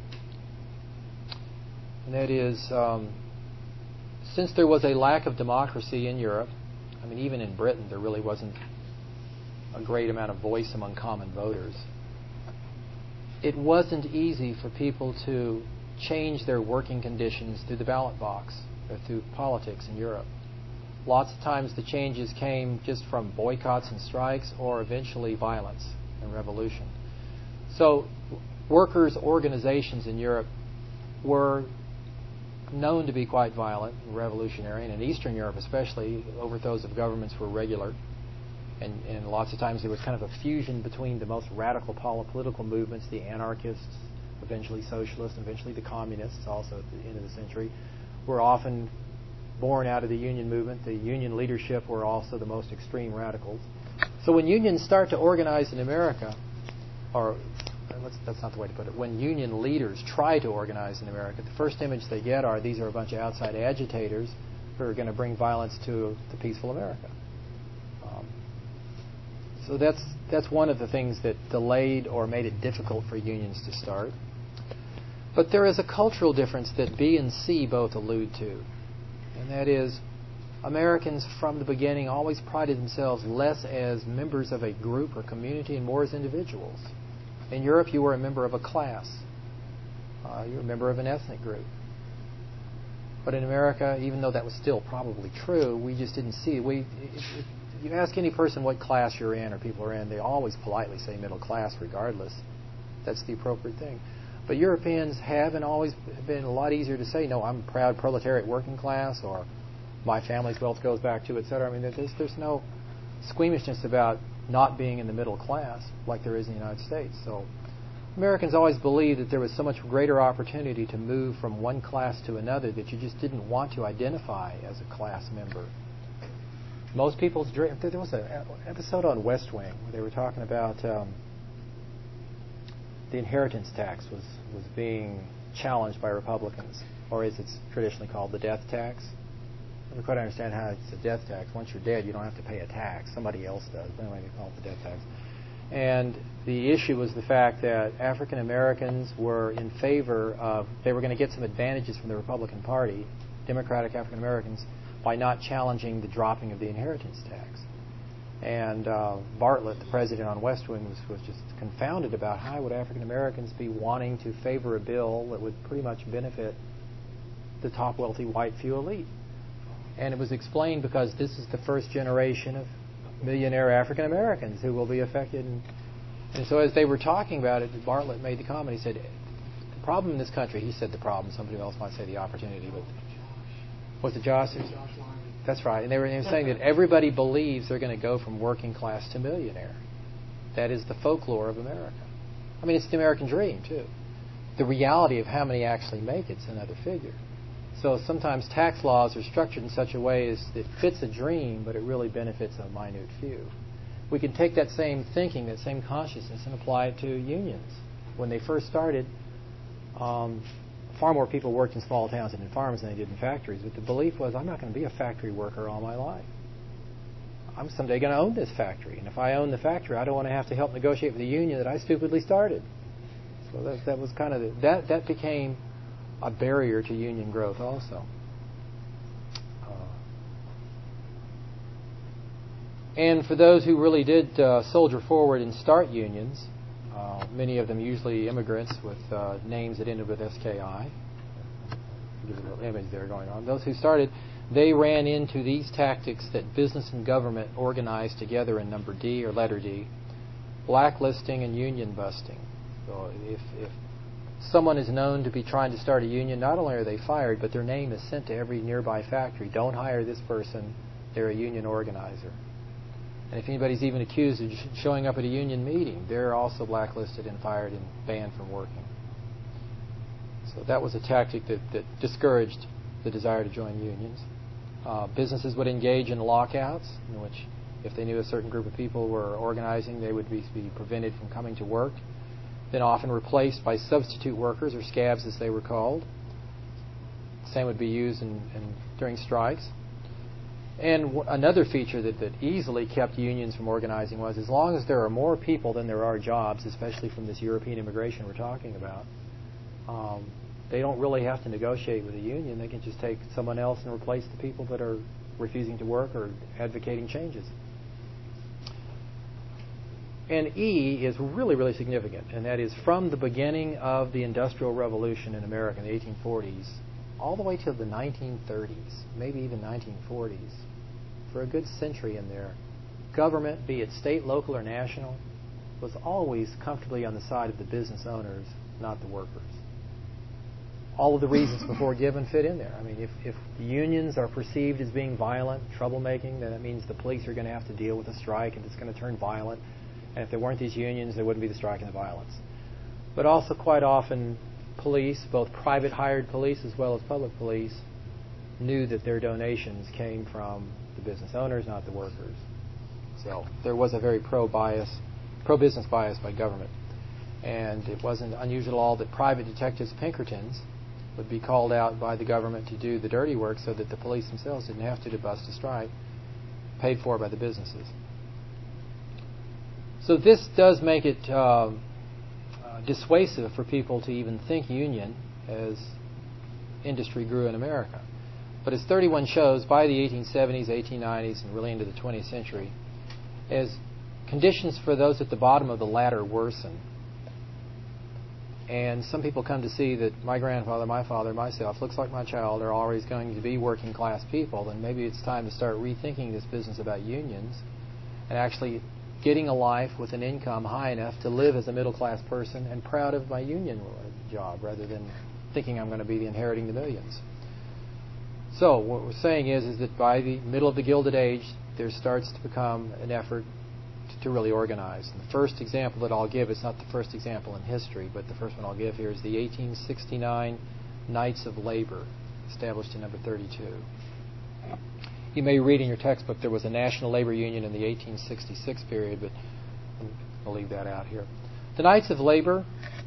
And that is, since there was a lack of democracy in Europe, I mean, even in Britain, there really wasn't a great amount of voice among common voters. It wasn't easy for people to change their working conditions through the ballot box or through politics in Europe. Lots of times the changes came just from boycotts and strikes or eventually violence and revolution. So workers' organizations in Europe were known to be quite violent and revolutionary, and in Eastern Europe especially, overthrows of governments were regular. And lots of times there was kind of a fusion between the most radical political movements, the anarchists, eventually socialists, eventually the communists also at the end of the century, were often born out of the union movement. The union leadership were also the most extreme radicals. So when unions start to organize in America, that's not the way to put it, when union leaders try to organize in America, the first image they get are these are a bunch of outside agitators who are going to bring violence to peaceful America. So that's one of the things that delayed or made it difficult for unions to start. But there is a cultural difference that B and C both allude to, and that is Americans from the beginning always prided themselves less as members of a group or community and more as individuals. In Europe, you were a member of a class. You were a member of an ethnic group. But in America, even though that was still probably true, we just didn't see it. If you ask any person what class you're in or people are in, they always politely say middle class regardless. That's the appropriate thing. But Europeans have and always been a lot easier to say, no, I'm a proud proletariat working class, or my family's wealth goes back to, etc. I mean, there's no squeamishness about not being in the middle class like there is in the United States. So Americans always believed that there was so much greater opportunity to move from one class to another that you just didn't want to identify as a class member. Most people's dream. There was an episode on West Wing where they were talking about the inheritance tax was being challenged by Republicans, or as it's traditionally called, the death tax. I don't quite understand how it's a death tax. Once you're dead, you don't have to pay a tax. Somebody else does. But anyway, they call it the death tax. And the issue was the fact that African Americans were in favor of, they were going to get some advantages from the Republican Party, Democratic African Americans, by not challenging the dropping of the inheritance tax. And Bartlett, the president on West Wing, was just confounded about how would African Americans be wanting to favor a bill that would pretty much benefit the top wealthy white few elite. And it was explained because this is the first generation of millionaire African Americans who will be affected. And so as they were talking about it, Bartlett made the comment, he said, the problem in this country, he said the problem, somebody else might say the opportunity, but was it Josh? That's right. And they were saying that everybody believes they're going to go from working class to millionaire. That is the folklore of America. I mean, it's the American dream, too. The reality of how many actually make it's another figure. So sometimes tax laws are structured in such a way as it fits a dream, but it really benefits a minute few. We can take that same thinking, that same consciousness, and apply it to unions. When they first started, far more people worked in small towns and in farms than they did in factories. But the belief was, I'm not going to be a factory worker all my life. I'm someday going to own this factory. And if I own the factory, I don't want to have to help negotiate with the union that I stupidly started. So that was kind of that became a barrier to union growth also. And for those who really did soldier forward and start unions, many of them usually immigrants with names that ended with SKI. There's a little image there going on. Those who started, they ran into these tactics that business and government organized together in number D or letter D, blacklisting and union busting. So if someone is known to be trying to start a union, not only are they fired, but their name is sent to every nearby factory. Don't hire this person. They're a union organizer. And if anybody's even accused of showing up at a union meeting, they're also blacklisted and fired and banned from working. So that was a tactic that discouraged the desire to join unions. Businesses would engage in lockouts, in which if they knew a certain group of people were organizing, they would be prevented from coming to work. Then often replaced by substitute workers, or scabs as they were called. Same would be used during strikes. And another feature that easily kept unions from organizing was, as long as there are more people than there are jobs, especially from this European immigration we're talking about, they don't really have to negotiate with a union. They can just take someone else and replace the people that are refusing to work or advocating changes. And E is really, really significant, and that is from the beginning of the Industrial Revolution in America in the 1840s all the way to the 1930s, maybe even 1940s, for a good century in there, government, be it state, local, or national, was always comfortably on the side of the business owners, not the workers. All of the reasons before given fit in there. I mean, if the unions are perceived as being violent, troublemaking, then that means the police are going to have to deal with a strike and it's going to turn violent. And if there weren't these unions, there wouldn't be the strike and the violence. But also quite often, police, both private hired police as well as public police, knew that their donations came from the business owners, not the workers. So there was a very pro-business bias by government. And it wasn't unusual at all that private detectives, Pinkertons, would be called out by the government to do the dirty work so that the police themselves didn't have to bust a strike, paid for by the businesses. So this does make it dissuasive for people to even think union as industry grew in America. But as 31 shows, by the 1870s, 1890s, and really into the 20th century, as conditions for those at the bottom of the ladder worsen, and some people come to see that my grandfather, my father, myself, looks like my child, are always going to be working class people, then maybe it's time to start rethinking this business about unions and actually getting a life with an income high enough to live as a middle class person and proud of my union job rather than thinking I'm going to be inheriting the millions. So what we're saying is that by the middle of the Gilded Age, there starts to become an effort to really organize. And the first example that I'll give, it's not the first example in history, but the first one I'll give here is the 1869 Knights of Labor, established in number 32. You may read in your textbook there was a National Labor Union in the 1866 period, but I'll leave that out here. The Knights of Labor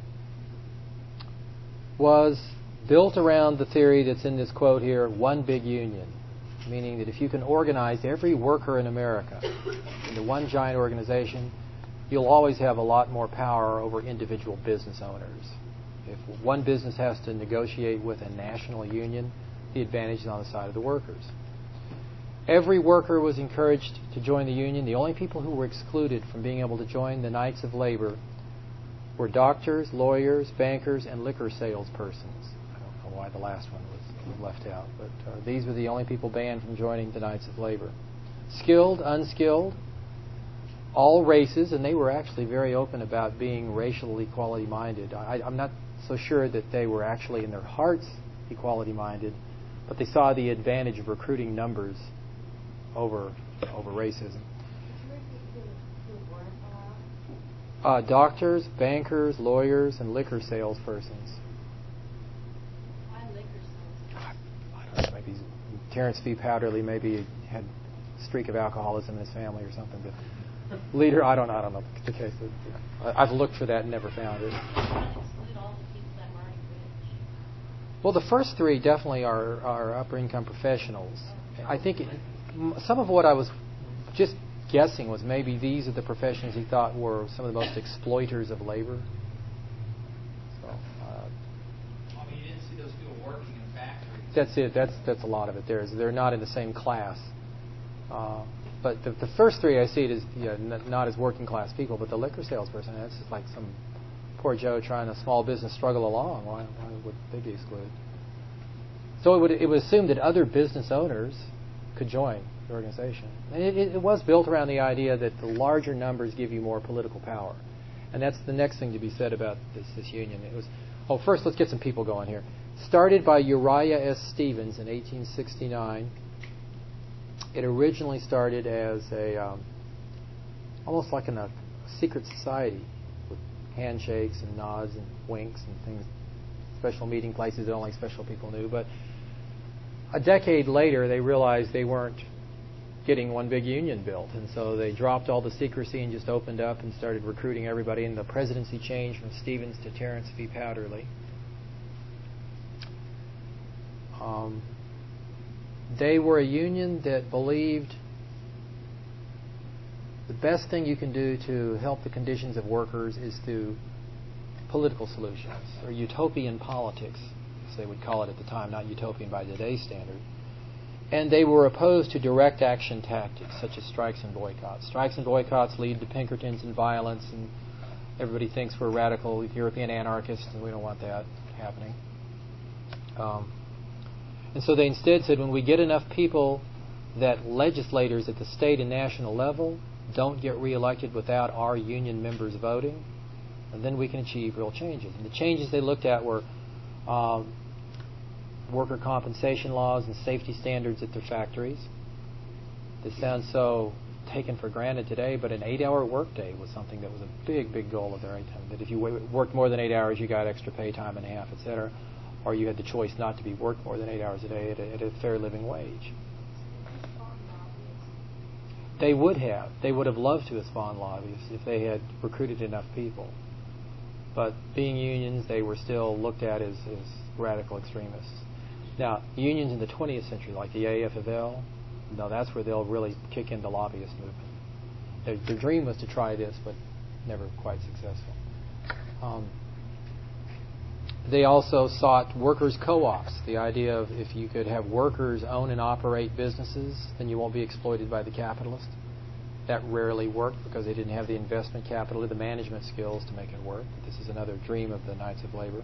was built around the theory that's in this quote here, one big union, meaning that if you can organize every worker in America into one giant organization, you'll always have a lot more power over individual business owners. If one business has to negotiate with a national union, the advantage is on the side of the workers. Every worker was encouraged to join the union. The only people who were excluded from being able to join the Knights of Labor were doctors, lawyers, bankers, and liquor salespersons. I don't know why the last one was left out, but these were the only people banned from joining the Knights of Labor. Skilled, unskilled, all races, and they were actually very open about being racial equality minded. I'm not so sure that they were actually in their hearts equality minded, but they saw the advantage of recruiting numbers over racism. Doctors, bankers, lawyers, and liquor salespersons. Why liquor sales? I don't know, maybe Terence V. Powderly maybe had a streak of alcoholism in his family or something. But leader, I don't know the case. I've looked for that and never found it. Exclude all the people that weren't rich. Well, the first three definitely are upper income professionals. I think some of what I was just guessing was maybe these are the professions he thought were some of the most exploiters of labor. So, I mean, you didn't see those people working in factories. that's it. That's a lot of it. They're not in the same class. But the first three I see it as not as working class people, but the liquor salesperson, that's just like some poor Joe trying a small business struggle along. Why would they be excluded? So it would assume that other business owners could join the organization. And it was built around the idea that the larger numbers give you more political power. And that's the next thing to be said about this union. First let's get some people going here. Started by Uriah S. Stevens in 1869. It originally started as almost like in a secret society with handshakes and nods and winks and things, special meeting places that only special people knew. But a decade later, they realized they weren't getting one big union built, and so they dropped all the secrecy and just opened up and started recruiting everybody. And the presidency changed from Stevens to Terence V. Powderly. They were a union that believed the best thing you can do to help the conditions of workers is through political solutions, or utopian politics, as they would call it at the time, not utopian by today's standard. And they were opposed to direct action tactics, such as strikes and boycotts. Strikes and boycotts lead to Pinkertons and violence, and everybody thinks we're radical European anarchists, and we don't want that happening. And so they instead said, when we get enough people that legislators at the state and national level don't get reelected without our union members voting, and then we can achieve real changes. And the changes they looked at were worker compensation laws and safety standards at their factories. This sounds so taken for granted today, but an 8-hour workday was something that was a big, big goal of their time. That if you worked more than 8 hours, you got extra pay time and a half, etc. Or you had the choice not to be worked more than 8 hours a day at a fair living wage. They would have. They would have loved to have spawned lobbyists if they had recruited enough people. But being unions, they were still looked at as radical extremists. Now, unions in the 20th century, like the AFL, no, that's where they'll really kick in the lobbyist movement. Their dream was to try this, but never quite successful. They also sought workers' co-ops, the idea of if you could have workers own and operate businesses, then you won't be exploited by the capitalist. That rarely worked because they didn't have the investment capital or the management skills to make it work. But this is another dream of the Knights of Labor.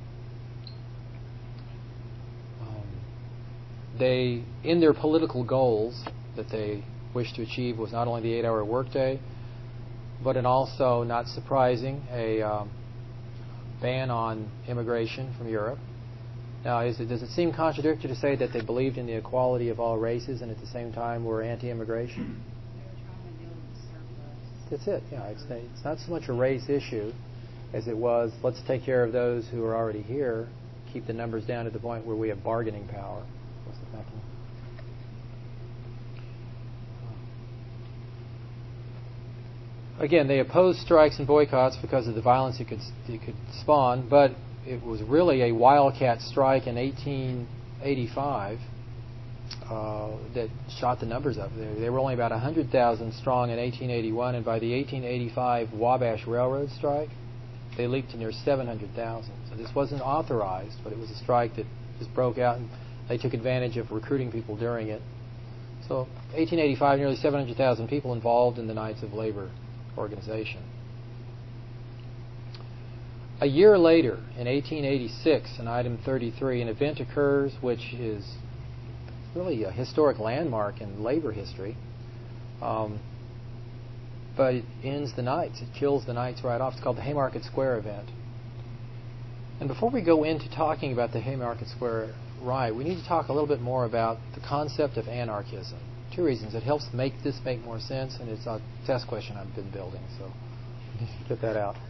They, in their political goals that they wished to achieve, was not only the 8-hour workday, but an also, not surprising, a ban on immigration from Europe. Now, does it seem contradictory to say that they believed in the equality of all races and at the same time were anti-immigration? That's it. Yeah, it's not so much a race issue as it was, let's take care of those who are already here, keep the numbers down to the point where we have bargaining power. What's the thinking? Again, they opposed strikes and boycotts because of the violence it could spawn, but it was really a wildcat strike in 1885 that shot the numbers up. They were only about 100,000 strong in 1881, and by the 1885 Wabash Railroad strike, they leaped to near 700,000. So this wasn't authorized, but it was a strike that just broke out, and they took advantage of recruiting people during it. So 1885, nearly 700,000 people involved in the Knights of Labor organization. A year later, in 1886, in item 33, an event occurs which is really a historic landmark in labor history, but it ends the Knights. It kills the Knights right off. It's called the Haymarket Square event. And before we go into talking about the Haymarket Square riot, we need to talk a little bit more about the concept of anarchism. Two reasons. It helps make this make more sense, and it's a test question I've been building, so get that out.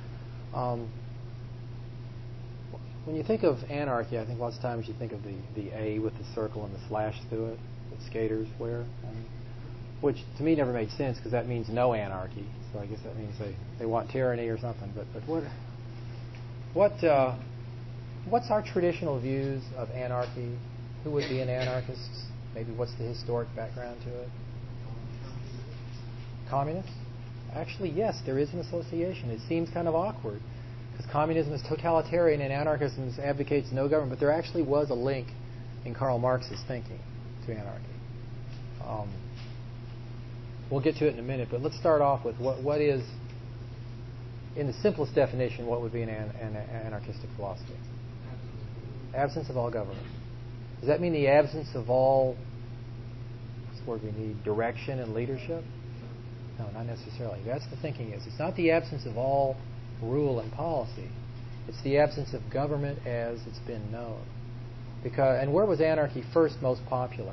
When you think of anarchy, I think lots of times you think of the A with the circle and the slash through it that skaters wear, which to me never made sense because that means no anarchy. So I guess that means they want tyranny or something. But what's our traditional views of anarchy? Who would be an anarchist? Maybe what's the historic background to it? Communists? Actually, yes, there is an association. It seems kind of awkward because communism is totalitarian and anarchism advocates no government, but there actually was a link in Karl Marx's thinking to anarchy. We'll get to it in a minute, but let's start off with what is, in the simplest definition, what would be an anarchistic philosophy? Absence of all government. Does that mean the absence of all, what's the word we need, direction and leadership? No, not necessarily. That's the thinking is. It's not the absence of all rule and policy. It's the absence of government as it's been known. And where was anarchy first most popular?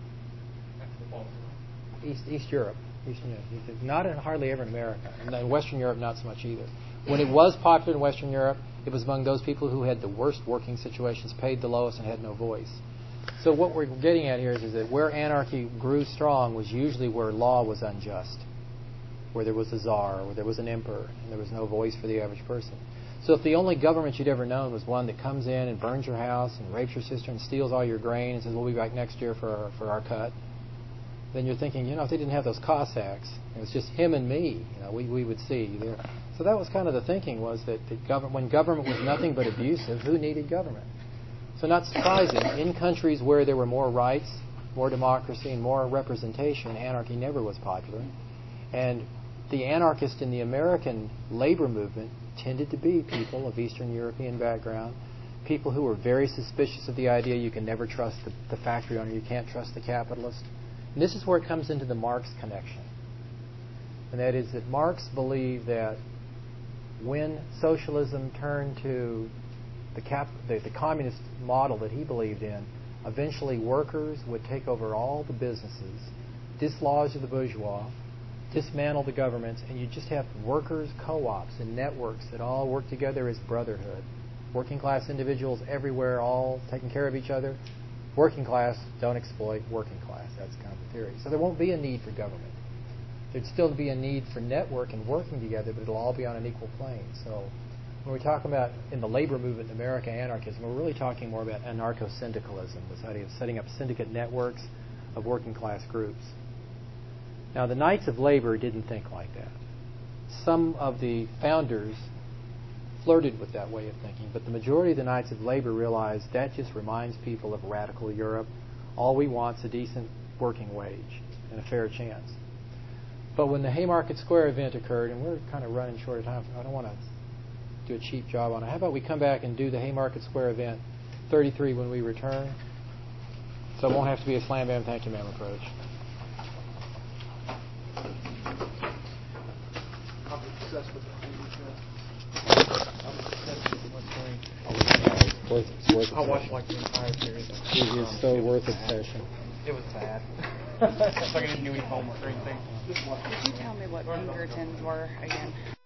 East Europe. Eastern Europe. Not hardly ever in America. And in Western Europe, not so much either. When it was popular in Western Europe, it was among those people who had the worst working situations, paid the lowest, and had no voice. So what we're getting at here is that where anarchy grew strong was usually where law was unjust, where there was a czar, where there was an emperor, and there was no voice for the average person. So if the only government you'd ever known was one that comes in and burns your house and rapes your sister and steals all your grain and says, we'll be back next year for our cut, then you're thinking, if they didn't have those Cossacks, it was just him and me, we would see there. So that was kind of the thinking, was that when government was nothing but abusive, who needed government? So not surprising, in countries where there were more rights, more democracy, and more representation, anarchy never was popular. And the anarchists in the American labor movement tended to be people of Eastern European background, people who were very suspicious of the idea you can never trust the factory owner, you can't trust the capitalist. And this is where it comes into the Marx connection. And that is that Marx believed that when socialism turned to the communist model that he believed in, eventually workers would take over all the businesses, dislodge the bourgeois, dismantle the governments, and you just have workers' co-ops and networks that all work together as brotherhood. Working class individuals everywhere, all taking care of each other. Working class, don't exploit working class. That's kind of the theory. So there won't be a need for government. There'd still be a need for network and working together, but it'll all be on an equal plane. So when we're talking about, in the labor movement in America, anarchism, we're really talking more about anarcho-syndicalism, this idea of setting up syndicate networks of working class groups. Now, the Knights of Labor didn't think like that. Some of the founders flirted with that way of thinking. But the majority of the Knights of Labor realized that just reminds people of radical Europe. All we want is a decent working wage and a fair chance. But when the Haymarket Square event occurred, and we're kind of running short of time, I don't want to do a cheap job on it. How about we come back and do the Haymarket Square event 33 when we return? So it won't have to be a slam bam, thank you ma'am approach. I'm obsessed with the I watched like the entire series. It is so worth obsession. It was bad. It's like I didn't do any homework or anything. Could you tell me what Pinkertons were again?